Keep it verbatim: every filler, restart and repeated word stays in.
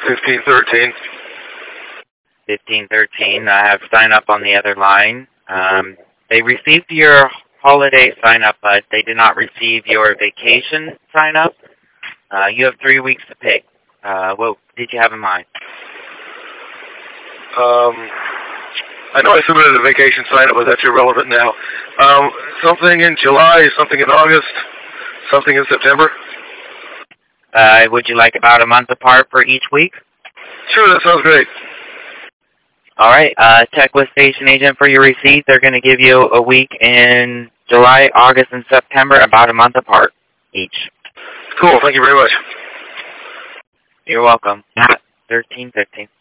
fifteen thirteen. fifteen thirteen. I have sign up on the other line. Um, they received your holiday sign up, but they did not receive your vacation sign up. Uh, you have three weeks to pick. Uh, what did you have in mind? Um, I know I submitted a vacation sign up, but that's irrelevant now. Um, something in July, something in August, something in September. Uh, would you like about a month apart for each week? Sure, that sounds great. All right. Uh, check with station agent for your receipt. They're going to give you a week in July, August, and September, about a month apart each. Cool. Thank you very much. You're welcome. thirteen fifteen.